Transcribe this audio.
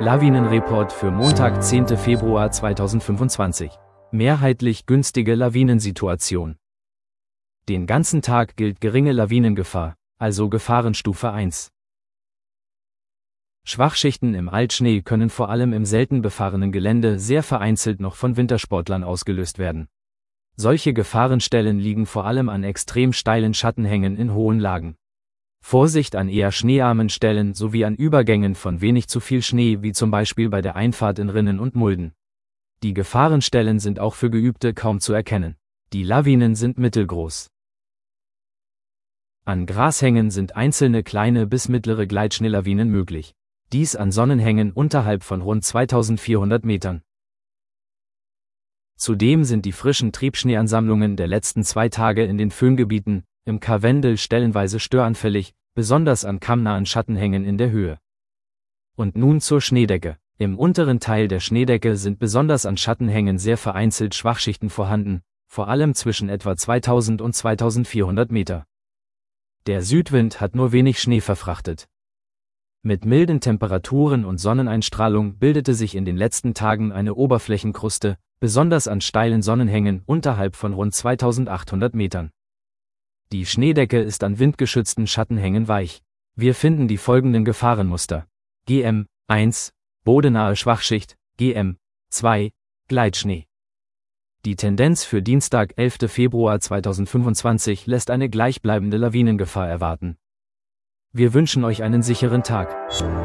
Lawinenreport für Montag, 10. Februar 2025. Mehrheitlich günstige Lawinensituation. Den ganzen Tag gilt geringe Lawinengefahr, also Gefahrenstufe 1. Schwachschichten im Altschnee können vor allem im selten befahrenen Gelände sehr vereinzelt noch von Wintersportlern ausgelöst werden. Solche Gefahrenstellen liegen vor allem an extrem steilen Schattenhängen in hohen Lagen. Vorsicht an eher schneearmen Stellen sowie an Übergängen von wenig zu viel Schnee, wie zum Beispiel bei der Einfahrt in Rinnen und Mulden. Die Gefahrenstellen sind auch für Geübte kaum zu erkennen. Die Lawinen sind mittelgroß. An Grashängen sind einzelne kleine bis mittlere Gleitschneelawinen möglich. Dies an Sonnenhängen unterhalb von rund 2400 Metern. Zudem sind die frischen Triebschneeansammlungen der letzten 2 Tage in den Föhngebieten, im Karwendel stellenweise störanfällig, besonders an kammnahen Schattenhängen in der Höhe. Und nun zur Schneedecke. Im unteren Teil der Schneedecke sind besonders an Schattenhängen sehr vereinzelt Schwachschichten vorhanden, vor allem zwischen etwa 2000 und 2400 Meter. Der Südwind hat nur wenig Schnee verfrachtet. Mit milden Temperaturen und Sonneneinstrahlung bildete sich in den letzten Tagen eine Oberflächenkruste, besonders an steilen Sonnenhängen unterhalb von rund 2800 Metern. Die Schneedecke ist an windgeschützten Schattenhängen weich. Wir finden die folgenden Gefahrenmuster: GM 1, bodenahe Schwachschicht, GM 2, Gleitschnee. Die Tendenz für Dienstag, 11. Februar 2025 lässt eine gleichbleibende Lawinengefahr erwarten. Wir wünschen euch einen sicheren Tag.